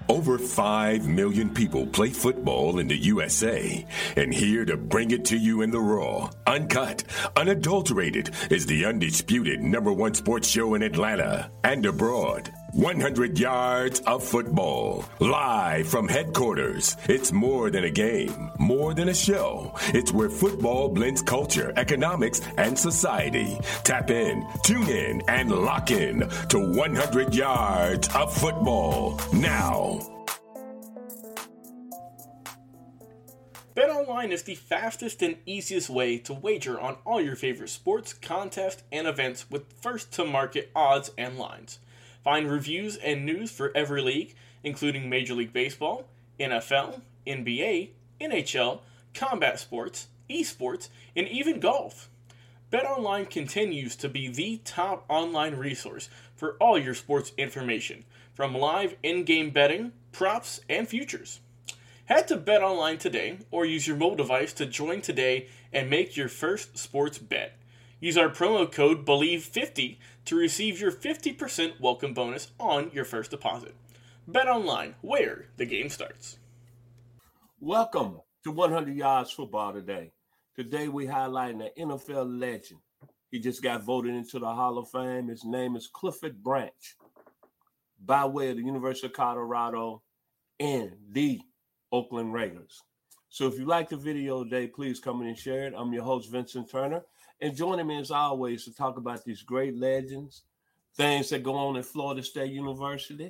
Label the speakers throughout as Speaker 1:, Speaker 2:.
Speaker 1: Over 5 million people play football in the USA, and here to bring it to you in the raw, uncut, unadulterated is the undisputed #1 sports show in Atlanta and abroad. 100 yards of football, live from headquarters. It's more than a game, more than a show. It's where football blends culture, economics, and society. Tap in, tune in, and lock in to 100 yards of football now.
Speaker 2: BetOnline is the fastest and easiest way to wager on all your favorite sports, contests, and events with first-to-market odds and lines. Find reviews and news for every league, including Major League Baseball, NFL, NBA, NHL, combat sports, esports, and even golf. BetOnline continues to be the top online resource for all your sports information, from live in-game betting, props, and futures. Head to BetOnline today or use your mobile device to join today and make your first sports bet. Use our promo code BELIEVE50 to receive your 50% welcome bonus on your first deposit. BetOnline, where the game starts.
Speaker 3: Welcome to 100 Yards Football today. Today we highlighting an NFL legend. He just got voted into the Hall of Fame. His name is Clifford Branch, by way of the University of Colorado and the Oakland Raiders. So if you like the video today, please come in and share it. I'm your host, Vincent Turner. And joining me as always to talk about these great legends, things that go on at Florida State University,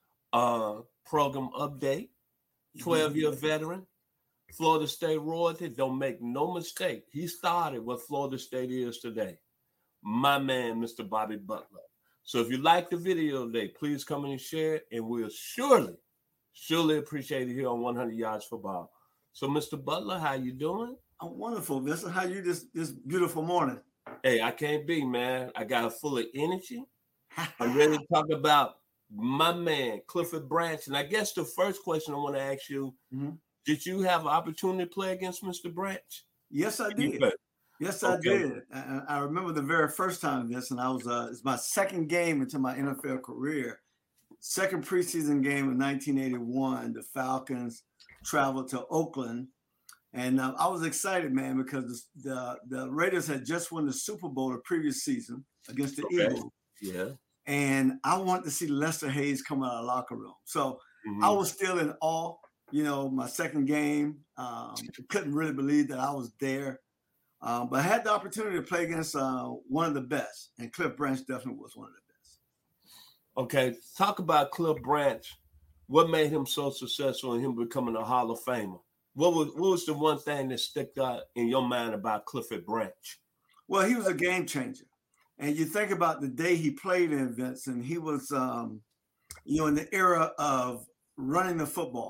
Speaker 3: program update, 12-year veteran, Florida State royalty. Don't make no mistake. He started what Florida State is today. My man, Mr. Bobby Butler. So if you like the video today, please come in and share it. And we'll surely appreciate it here on 100 Yards Football. So Mr. Butler, how you doing?
Speaker 4: I'm wonderful, Vincent. How you this beautiful morning?
Speaker 3: Hey, I can't be, man. I got full of energy. I'm ready to talk about my man, Clifford Branch. And I guess the first question I want to ask you, did you have an opportunity to play against Mr. Branch?
Speaker 4: Yes, I did. Yes, I did. I remember the very first time, Vincent. I was it's my second game into my NFL career. Second preseason game in 1981. The Falcons traveled to Oakland. And I was excited, man, because the Raiders had just won the Super Bowl the previous season against the Eagles.
Speaker 3: Yeah.
Speaker 4: And I wanted to see Lester Hayes come out of the locker room. So I was still in awe, my second game. Couldn't really believe that I was there. But I had the opportunity to play against one of the best. And Cliff Branch definitely was one of the best.
Speaker 3: Okay. Talk about Cliff Branch. What made him so successful in him becoming a Hall of Famer? What was the one thing that stuck out in your mind about Clifford Branch?
Speaker 4: Well, he was a game changer. And you think about the day he played in, Vincent, he was, in the era of running the football.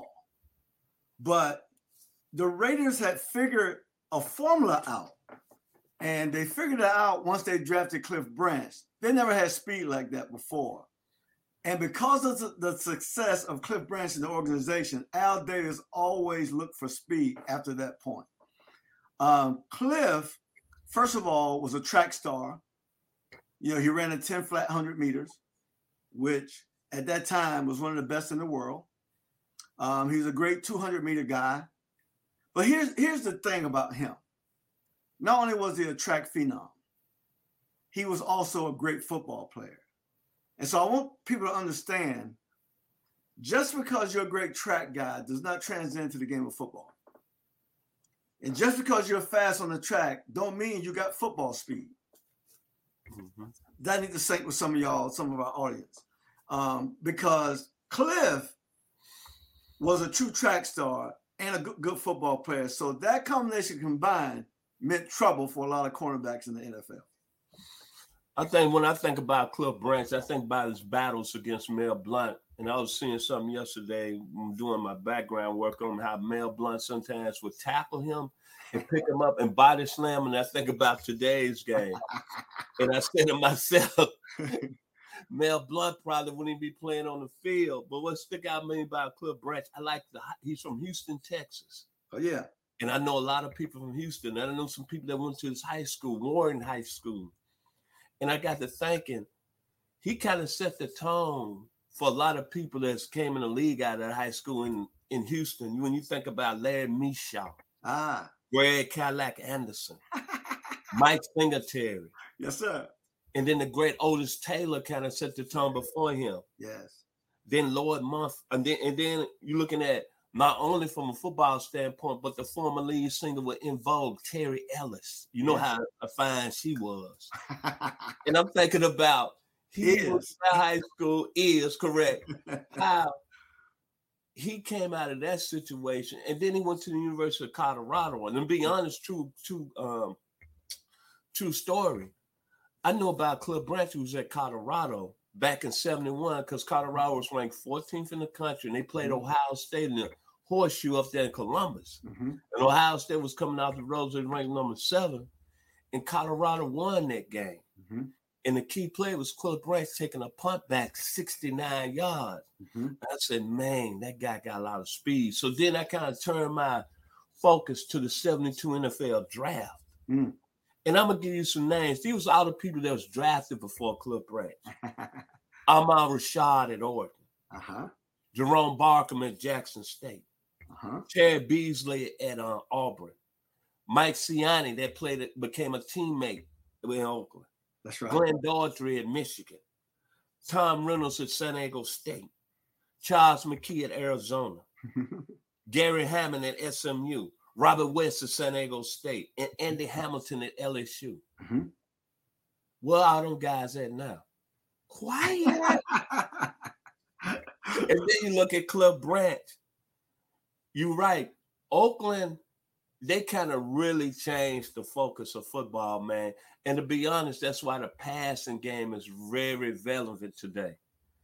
Speaker 4: But the Raiders had figured a formula out. And they figured it out once they drafted Cliff Branch. They never had speed like that before. And because of the success of Cliff Branch in the organization, Al Davis always looked for speed after that point. Cliff, first of all, was a track star. He ran a 10 flat 100 meters, which at that time was one of the best in the world. He was a great 200-meter guy. But here's the thing about him. Not only was he a track phenom, he was also a great football player. And so I want people to understand, just because you're a great track guy does not translate into the game of football. And just because you're fast on the track don't mean you got football speed. That needs to sink with some of our audience. Because Cliff was a true track star and a good football player. So that combination combined meant trouble for a lot of cornerbacks in the NFL.
Speaker 3: I think when I think about Cliff Branch, I think about his battles against Mel Blount. And I was seeing something yesterday doing my background work on how Mel Blount sometimes would tackle him and pick him up and body slam. And I think about today's game. And I say to myself, Mel Blount probably wouldn't be playing on the field. But what stuck out to me about Cliff Branch, he's from Houston, Texas.
Speaker 4: Oh, yeah.
Speaker 3: And I know a lot of people from Houston. I know some people that went to his high school, Warren High School. And I got to thinking, he kind of set the tone for a lot of people that came in the league out of high school in Houston, when you think about Larry Mishaw, Greg Cadillac Anderson, Mike Singletary.
Speaker 4: Yes, sir.
Speaker 3: And then the great Otis Taylor kind of set the tone before him.
Speaker 4: Yes.
Speaker 3: Then Lord Month, and then you're looking at not only from a football standpoint, but the former lead singer with In Vogue, Terry Ellis. You know how fine she was. And I'm thinking about he was in high school, is correct. How he came out of that situation, and then he went to the University of Colorado. And to be honest, true story. I know about Cliff Branch, who was at Colorado back in 71, because Colorado was ranked 14th in the country, and they played Ohio State in the horseshoe up there in Columbus. And Ohio State was coming out the roads and ranked number 7, and Colorado won that game. And the key play was Cliff Branch taking a punt back 69 yards. I said, man, that guy got a lot of speed. So then I kind of turned my focus to the 72 NFL draft. And I'm going to give you some names. These was all the people that was drafted before Cliff Branch. Ahmad Rashad at Oregon. Jerome Barkham at Jackson State. Terry Beasley at Auburn. Mike Siani that became a teammate in Oakland.
Speaker 4: That's right.
Speaker 3: Glenn Daughtry at Michigan. Tom Reynolds at San Diego State. Charles McKee at Arizona. Gary Hammond at SMU. Robert West at San Diego State. And Andy Hamilton at LSU. Where are them guys at now? Quiet. And then you look at Cliff Branch. You're right. Oakland, they kind of really changed the focus of football, man. And to be honest, that's why the passing game is very relevant today.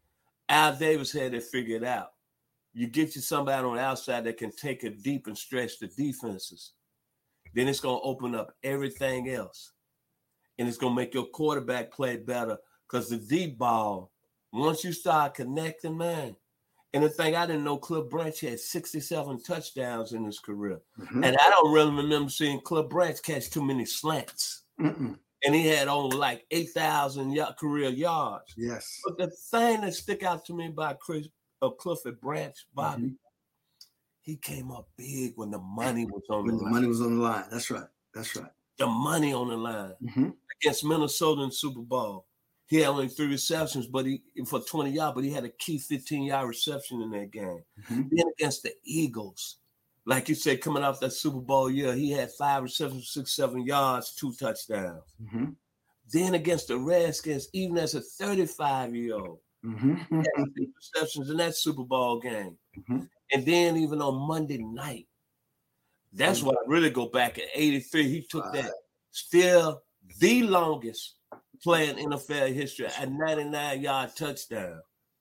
Speaker 3: Al Davis had it figured out. You get you somebody on the outside that can take it deep and stretch the defenses. Then it's going to open up everything else. And it's going to make your quarterback play better, because the deep ball, once you start connecting, man. And the thing, I didn't know Cliff Branch had 67 touchdowns in his career. And I don't really remember seeing Cliff Branch catch too many slants. And he had only like 8,000 career yards.
Speaker 4: Yes.
Speaker 3: But the thing that stick out to me about Clifford Branch, Bobby, he came up big when the money was on the line.
Speaker 4: When the money was on the line. That's right. That's right.
Speaker 3: The money on the line. Against Minnesota in the Super Bowl. He had only 3 receptions, but for 20 yards, but he had a key 15-yard reception in that game. Then against the Eagles, like you said, coming off that Super Bowl year, he had 5 receptions, 6, 7 yards, 2 touchdowns. Then against the Redskins, even as a 35-year-old, he had 6 receptions in that Super Bowl game. And then even on Monday night, that's why I really go back at 83. He took that still the longest play in NFL history, a 99-yard touchdown.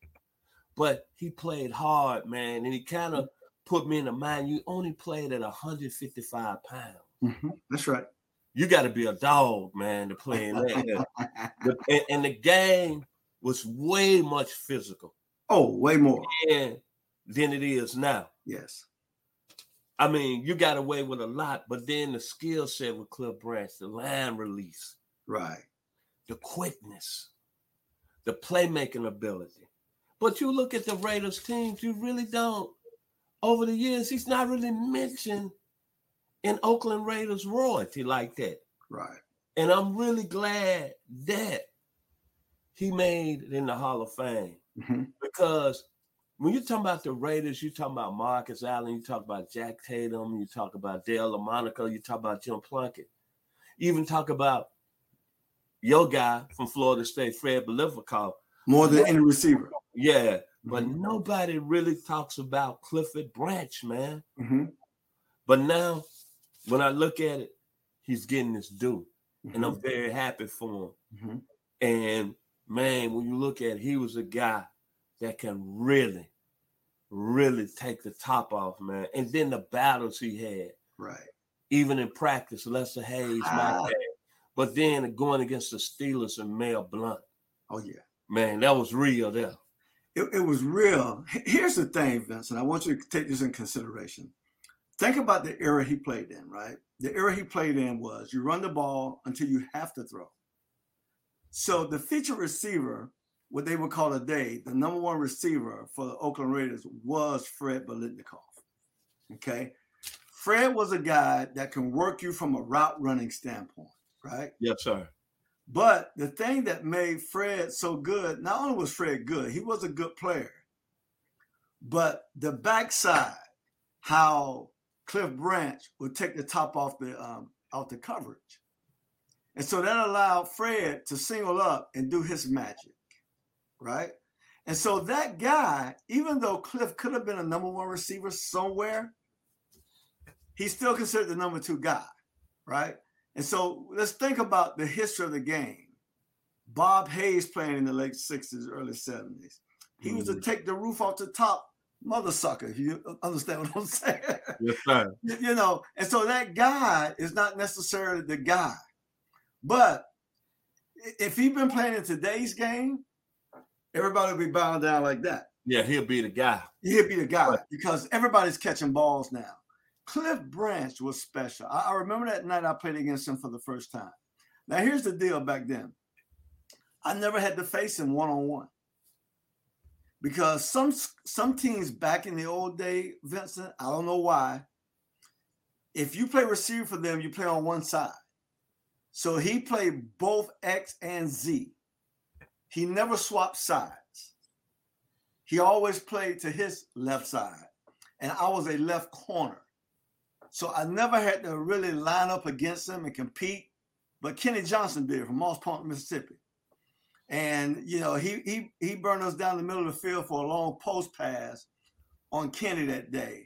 Speaker 3: But he played hard, man, and he kind of put me in the mind, you only played at 155 pounds.
Speaker 4: That's right.
Speaker 3: You got to be a dog, man, to play in that. And the game was way much physical.
Speaker 4: Oh, way more.
Speaker 3: Than it is now.
Speaker 4: Yes.
Speaker 3: I mean, you got away with a lot, but then the skill set with Cliff Branch, the line release.
Speaker 4: Right.
Speaker 3: The quickness, the playmaking ability. But you look at the Raiders teams, you really don't. Over the years, he's not really mentioned in Oakland Raiders royalty like that.
Speaker 4: Right.
Speaker 3: And I'm really glad that he made it in the Hall of Fame. Because when you talk about the Raiders, you talk about Marcus Allen, you talk about Jack Tatum, you talk about Dale LaMonaco, you talk about Jim Plunkett. You even talk about your guy from Florida State, Fred Biletnikoff.
Speaker 4: More than any receiver.
Speaker 3: Yeah, but nobody really talks about Clifford Branch, man. But now, when I look at it, he's getting his due. And I'm very happy for him. And, man, when you look at it, he was a guy that can really, really take the top off, man. And then the battles he had. Right. Even in practice, Lester Hayes, my dad. But then going against the Steelers and Mel Blount.
Speaker 4: Oh, yeah.
Speaker 3: Man, that was real there.
Speaker 4: It was real. Here's the thing, Vincent. I want you to take this in consideration. Think about the era he played in, right? The era he played in was you run the ball until you have to throw. So the feature receiver what they would call today the number one receiver for the Oakland Raiders was Fred Biletnikoff. Okay. Fred was a guy that can work you from a route running standpoint, right?
Speaker 3: Yes, sir.
Speaker 4: But the thing that made Fred so good, not only was Fred good, he was a good player, but the backside, how Cliff Branch would take the top off the coverage. And so that allowed Fred to single up and do his magic, right? And so that guy, even though Cliff could have been a number one receiver somewhere, he's still considered the number two guy, right? And so let's think about the history of the game. Bob Hayes playing in the late 60s, early 70s. He was to take the roof off the top mother sucker, if you understand what I'm saying.
Speaker 3: Yes, sir.
Speaker 4: You know, and so that guy is not necessarily the guy. But if he'd been playing in today's game, everybody would be bowing down like that.
Speaker 3: Yeah, he'll be the guy.
Speaker 4: He'll be the guy because everybody's catching balls now. Cliff Branch was special. I remember that night I played against him for the first time. Now, here's the deal back then. I never had to face him one-on-one because some teams back in the old day, Vincent, I don't know why, if you play receiver for them, you play on one side. So he played both X and Z. He never swapped sides. He always played to his left side, and I was a left corner. So I never had to really line up against him and compete, but Kenny Johnson did from Moss Point, Mississippi. And, you know, he burned us down the middle of the field for a long post pass on Kenny that day.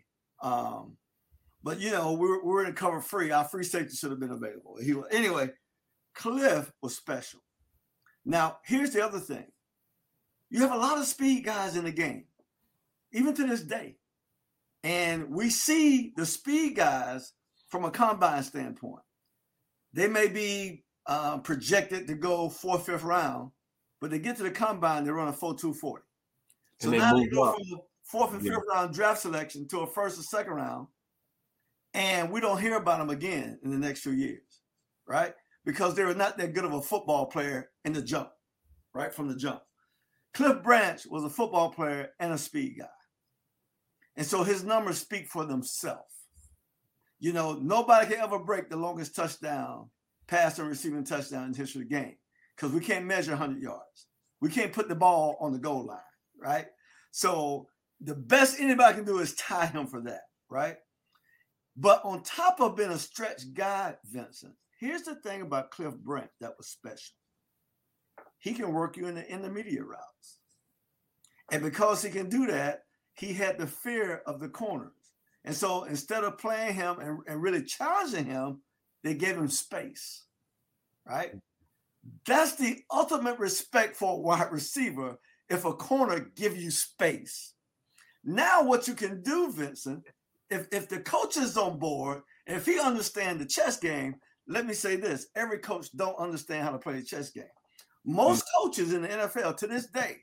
Speaker 4: But, you know, we were in cover free. Our free safety should have been available. Anyway, Cliff was special. Now, here's the other thing. You have a lot of speed guys in the game, even to this day. And we see the speed guys from a combine standpoint. They may be projected to go 4th, 5th round, but they get to the combine, they run a 4.240. So now they go from the 4th and 5th round draft selection to a 1st or 2nd round, and we don't hear about them again in the next few years, right? Because they were not that good of a football player in the jump, right, from the jump. Cliff Branch was a football player and a speed guy. And so his numbers speak for themselves. You know, nobody can ever break the longest touchdown, pass and receiving touchdown in the history of the game because we can't measure 100 yards. We can't put the ball on the goal line, right? So the best anybody can do is tie him for that, right? But on top of being a stretch guy, Vincent, here's the thing about Cliff Branch that was special. He can work you in the intermediate routes. And because he can do that, he had the fear of the corners. And so instead of playing him and really challenging him, they gave him space, right? That's the ultimate respect for a wide receiver if a corner give you space. Now what you can do, Vincent, if the coach is on board, and if he understands the chess game, let me say this, every coach don't understand how to play the chess game. Most coaches in the NFL to this day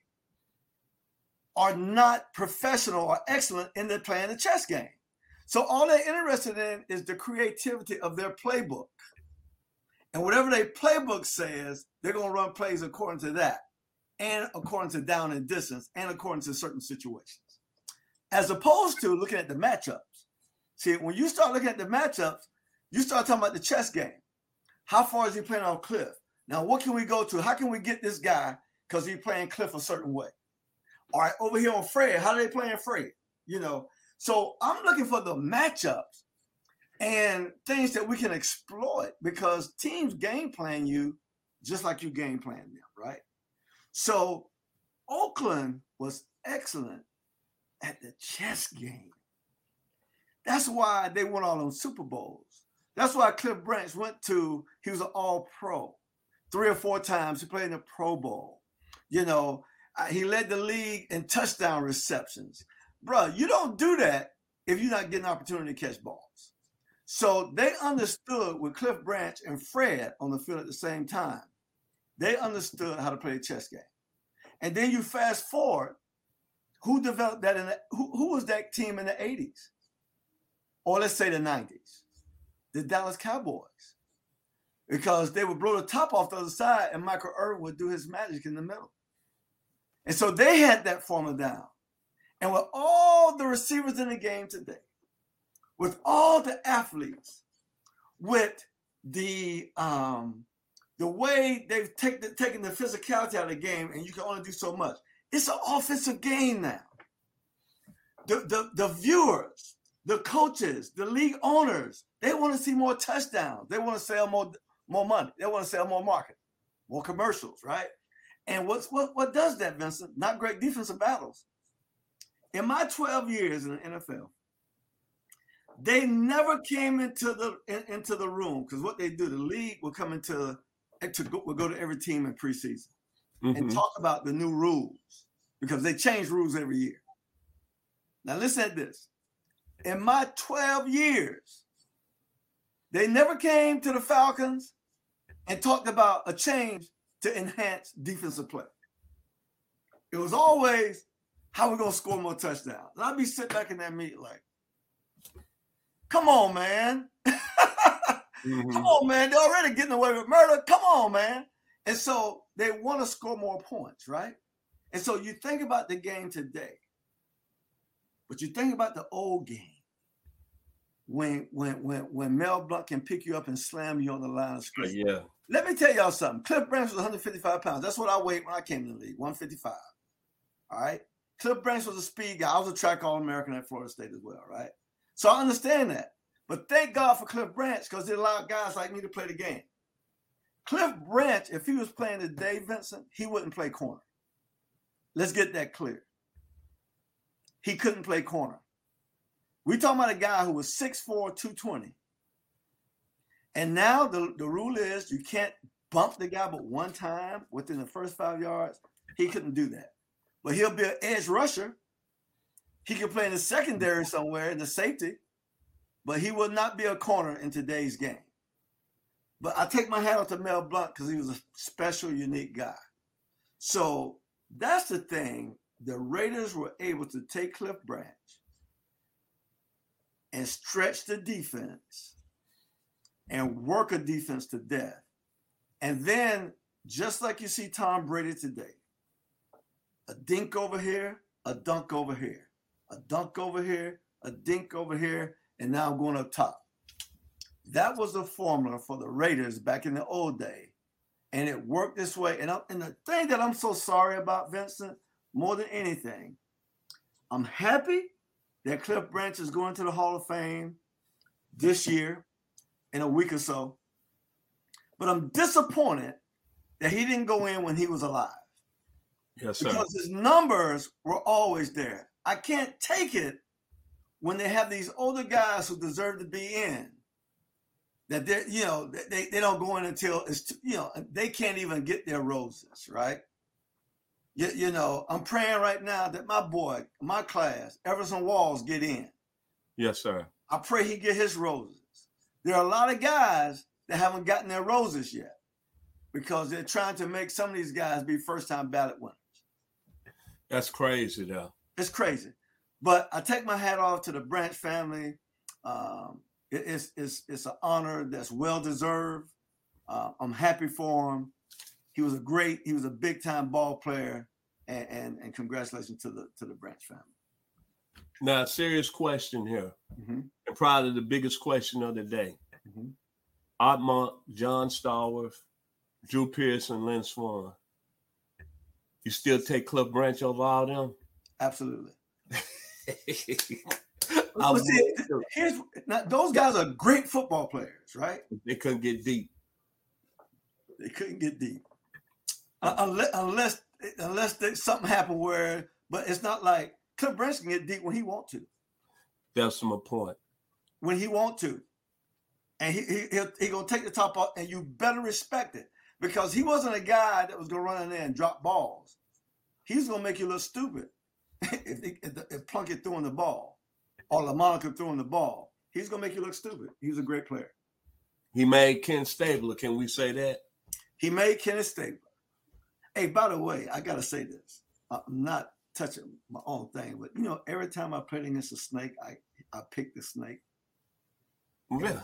Speaker 4: are not professional or excellent in their playing the chess game. So all they're interested in is the creativity of their playbook. And whatever their playbook says, they're going to run plays according to that, and according to down and distance, and according to certain situations. As opposed to looking at the matchups. See, when you start looking at the matchups, you start talking about the chess game. How far is he playing on Cliff? Now, what can we go to? How can we get this guy because he's playing Cliff a certain way? All right, over here on Fred, how are they playing Fred? You know, so I'm looking for the matchups and things that we can exploit because teams game plan you just like you game plan them, right? So Oakland was excellent at the chess game. That's why they won all those Super Bowls. That's why Cliff Branch he was an all-pro. 3 or 4 times he played in the Pro Bowl. You know, he led the league in touchdown receptions. Bro, you don't do that if you're not getting an opportunity to catch balls. So they understood with Cliff Branch and Fred on the field at the same time. They understood how to play a chess game. And then you fast forward, who developed that who was that team in the 80s? Or let's say the 90s? The Dallas Cowboys. Because they would blow the top off the other side and Michael Irvin would do his magic in the middle. And so they had that formula down. And with all the receivers in the game today, with all the athletes, with the way they've taken the physicality out of the game, and you can only do so much. It's an offensive game now. The viewers, the coaches, the league owners, they want to see more touchdowns. They want to sell more money. They want to sell more marketing, more commercials, right? And what does that, Vincent? Not great defensive battles. In my 12 years in the NFL, they never came into the room, because what they do, the league will come will go to every team in preseason and talk about the new rules, because they change rules every year. Now listen at this. In my 12 years, they never came to the Falcons and talked about a change to enhance defensive play. It was always, how we going to score more touchdowns? And I'd be sitting back in that meeting like, come on, man. Come on, man. They're already getting away with murder. Come on, man. And so they want to score more points, right? And so you think about the game today, but you think about the old game when Mel Blount can pick you up and slam you on the line of scrimmage.
Speaker 3: Yeah.
Speaker 4: Let me tell y'all something. Cliff Branch was 155 pounds. That's what I weighed when I came in the league, 155. All right? Cliff Branch was a speed guy. I was a track All-American at Florida State as well, right? So I understand that. But thank God for Cliff Branch, because it allowed guys like me to play the game. Cliff Branch, if he was playing today, Vincent, he wouldn't play corner. Let's get that clear. He couldn't play corner. We're talking about a guy who was 6'4", 220. And now the rule is you can't bump the guy but one time within the first 5 yards. He couldn't do that. But he'll be an edge rusher. He could play in the secondary somewhere in the safety, but he will not be a corner in today's game. But I take my hat off to Mel Blount because he was a special, unique guy. So that's the thing. The Raiders were able to take Cliff Branch and stretch the defense and work a defense to death. And then, just like you see Tom Brady today, a dink over here, a dunk over here, a dunk over here, a dink over here, and now I'm going up top. That was the formula for the Raiders back in the old day. And it worked this way. And the thing that I'm so sorry about, Vincent, more than anything, I'm happy that Cliff Branch is going to the Hall of Fame this year in a week or so. But I'm disappointed that he didn't go in when he was alive.
Speaker 3: Yes, sir.
Speaker 4: Because his numbers were always there. I can't take it when they have these older guys who deserve to be in, that they don't go in until it's, they can't even get their roses, right? I'm praying right now that my boy, my class, Everson Walls, get in.
Speaker 3: Yes, sir.
Speaker 4: I pray he get his roses. There are a lot of guys that haven't gotten their roses yet because they're trying to make some of these guys be first-time ballot winners.
Speaker 3: That's crazy, though.
Speaker 4: It's crazy. But I take my hat off to the Branch family. It's an honor that's well-deserved. I'm happy for him. He was a big-time ball player, and congratulations to the Branch family.
Speaker 3: Now, serious question here, and probably the biggest question of the day. Art Monk, John Stallworth, Drew Pearson, Lynn Swann. You still take Cliff Branch over all them?
Speaker 4: Absolutely. Those guys are great football players, right?
Speaker 3: They couldn't get deep.
Speaker 4: They couldn't get deep. Unless something happened but it's not like Cliff Branch can get deep when he want to.
Speaker 3: That's my point.
Speaker 4: When he want to. And he gonna take the top off, and you better respect it. Because he wasn't a guy that was gonna run in there and drop balls. He's gonna make you look stupid if Plunkett throwing the ball or LaMonica throwing the ball. He's gonna make you look stupid. He's a great player.
Speaker 3: He made Ken Stabler. Can we say that?
Speaker 4: He made Kenneth Stabler. Hey, by the way, I gotta say this. I'm not touching my own thing, but every time I played against a snake, I picked the snake.
Speaker 3: Yeah.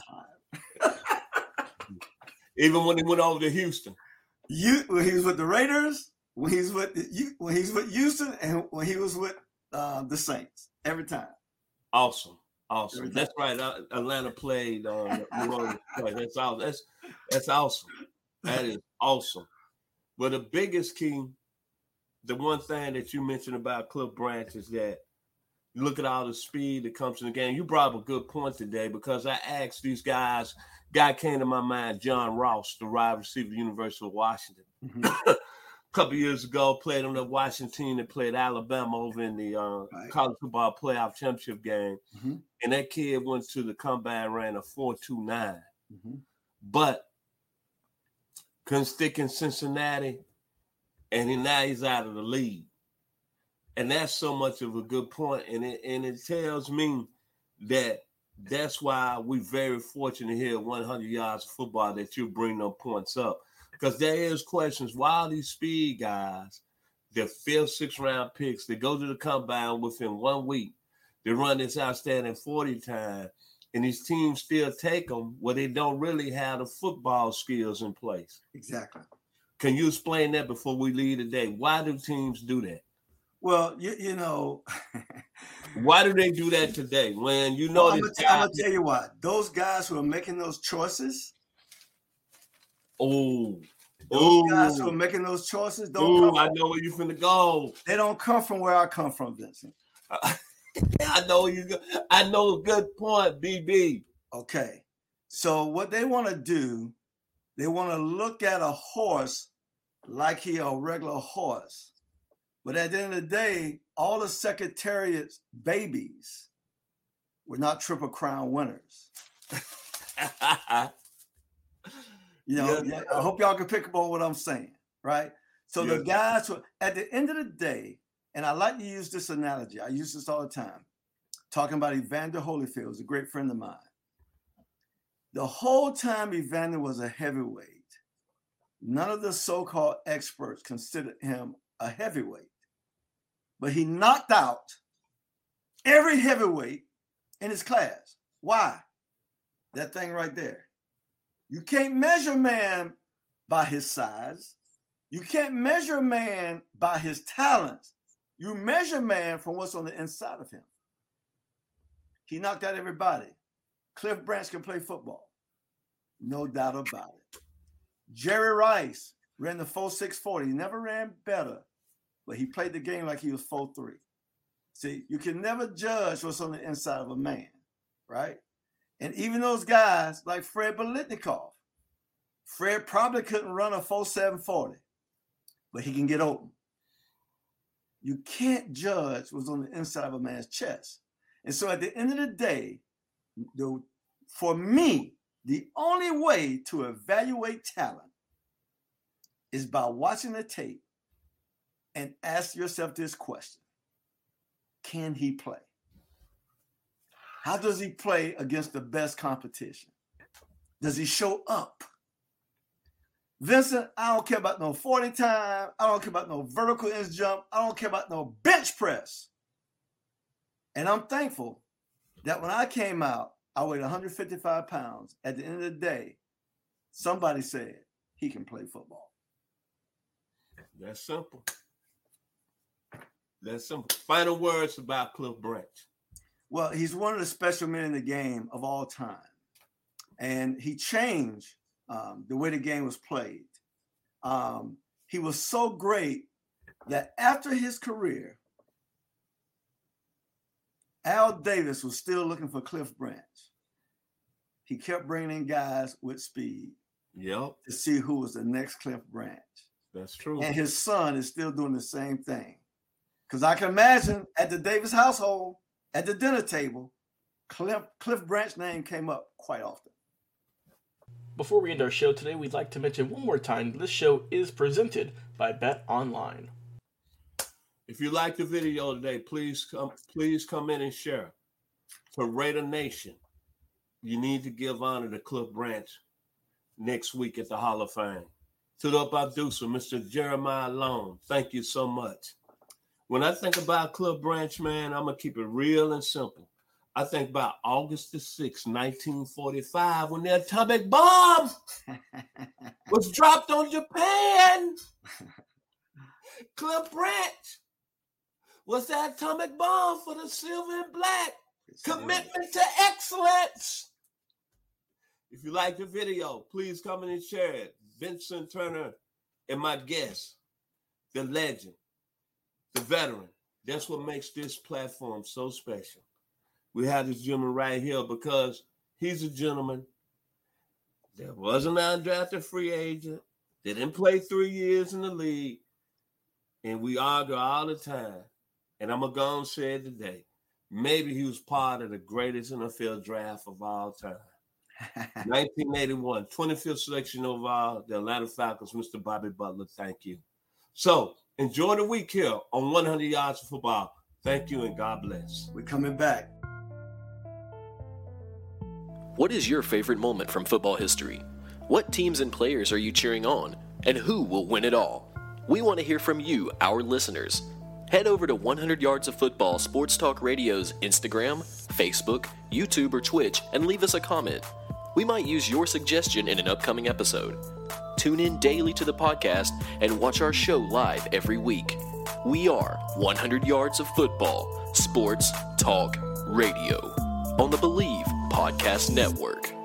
Speaker 3: Even when he went over to Houston.
Speaker 4: He was with the Raiders, when he's with Houston and when he was with the Saints every time.
Speaker 3: Awesome. That's right. Atlanta played New Orleans. That's awesome. That's awesome. That is awesome. But the biggest key, the one thing that you mentioned about Cliff Branch is that you look at all the speed that comes in the game. You brought up a good point today because I asked these guys. Guy came to my mind, John Ross, the wide receiver, University of Washington. Mm-hmm. A couple years ago, played on the Washington team that played Alabama over in the college football playoff championship game. Mm-hmm. And that kid went to the combine, ran a 4.29. Mm-hmm. But couldn't stick in Cincinnati, and now he's out of the league. And that's so much of a good point. And it tells me that that's why we're very fortunate here at 100 Yards of Football that you bring them points up. Because there is questions. Why are these speed guys, the 5th, 6th round picks, they go to the combine within 1 week, they run this outstanding 40 time, and these teams still take them where they don't really have the football skills in place?
Speaker 4: Exactly.
Speaker 3: Can you explain that before we leave today? Why do teams do that?
Speaker 4: Well, you know.
Speaker 3: Why do they do that today? When you know
Speaker 4: I'm going to tell you what. Those guys who are making those choices. Those guys who are making those choices don't come.
Speaker 3: I know where you're finna go.
Speaker 4: They don't come from where I come from, Vincent.
Speaker 3: I know you. I know a good point, BB.
Speaker 4: Okay. So what they want to do, they want to look at a horse like he a regular horse. But at the end of the day, all the Secretariat's babies were not Triple Crown winners. I hope y'all can pick up on what I'm saying, right? So the guys who, at the end of the day, and I like to use this analogy. I use this all the time. Talking about Evander Holyfield, who's a great friend of mine. The whole time Evander was a heavyweight, none of the so-called experts considered him a heavyweight. But he knocked out every heavyweight in his class. Why? That thing right there. You can't measure man by his size. You can't measure man by his talents. You measure man from what's on the inside of him. He knocked out everybody. Cliff Branch can play football. No doubt about it. Jerry Rice ran the 4.640. He never ran better, but he played the game like he was 4.3. See, you can never judge what's on the inside of a man, right? And even those guys like Fred Biletnikoff, Fred probably couldn't run a 4.740, but he can get open. You can't judge what's on the inside of a man's chest. And so at the end of the day, for me, the only way to evaluate talent is by watching the tape and ask yourself this question. Can he play? How does he play against the best competition? Does he show up? Vincent, I don't care about no 40 time. I don't care about no vertical inch jump. I don't care about no bench press. And I'm thankful that when I came out, I weighed 155 pounds. At the end of the day, somebody said he can play football.
Speaker 3: That's simple. That's simple. Final words about Cliff Branch.
Speaker 4: Well, he's one of the special men in the game of all time. And he changed the way the game was played. He was so great that after his career, Al Davis was still looking for Cliff Branch. He kept bringing in guys with speed to see who was the next Cliff Branch.
Speaker 3: That's true.
Speaker 4: And his son is still doing the same thing. Because I can imagine at the Davis household, at the dinner table, Cliff Branch's name came up quite often.
Speaker 2: Before we end our show today, we'd like to mention one more time this show is presented by Bet Online.
Speaker 3: If you like the video today, please come in and share. For Raider Nation, you need to give honor to Cliff Branch next week at the Hall of Fame. To the producer, Mr. Jeremiah Long, thank you so much. When I think about Cliff Branch, man, I'm going to keep it real and simple. I think about August the 6th, 1945, when the atomic bomb was dropped on Japan. Cliff Branch was the atomic bomb for the silver and black. Commitment to excellence. If you like the video, please comment and share it. Vincent Turner and my guest, the legend, the veteran. That's what makes this platform so special. We have this gentleman right here because he's a gentleman that wasn't an undrafted free agent, didn't play 3 years in the league, and we argue all the time. And I'm going to go and say it today. Maybe he was part of the greatest NFL draft of all time. 1981, 25th selection overall, the Atlanta Falcons, Mr. Bobby Butler. Thank you. So enjoy the week here on 100 Yards of Football. Thank you and God bless.
Speaker 4: We're coming back.
Speaker 5: What is your favorite moment from football history? What teams and players are you cheering on? And who will win it all? We want to hear from you, our listeners. Head over to 100 Yards of Football Sports Talk Radio's Instagram, Facebook, YouTube, or Twitch and leave us a comment. We might use your suggestion in an upcoming episode. Tune in daily to the podcast and watch our show live every week. We are 100 Yards of Football Sports Talk Radio on the Believe Podcast Network.